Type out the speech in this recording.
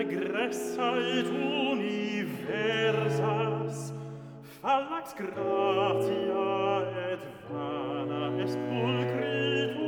regressa et universas, fallax gratia et vana est pulcritur.